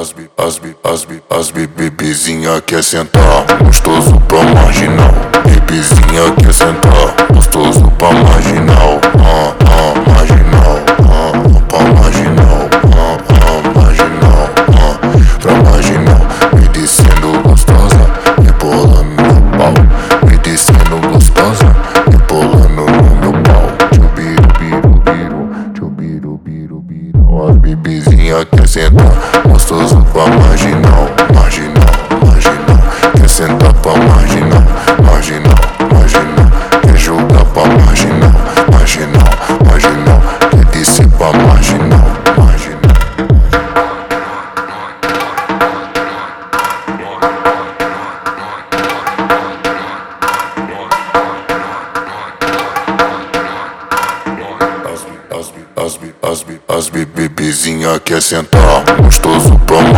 as bebezinha quer sentar, gostoso pra marginal. Bebezinha quer sentar, gostoso pra marginal. Marginal, pra marginal, marginal, pra marginal. Me descendo gostosa, rebolando no pau. Me descendo gostosa, rebolando no meu pau. As bebezinha quer sentar, gostoso pra marginal. Marginal, quer sentar pra marginal. Marginal, quer jogar pra marginal. Marginal, quer descer pra marginal. As bebezinha quer sentar, gostoso pra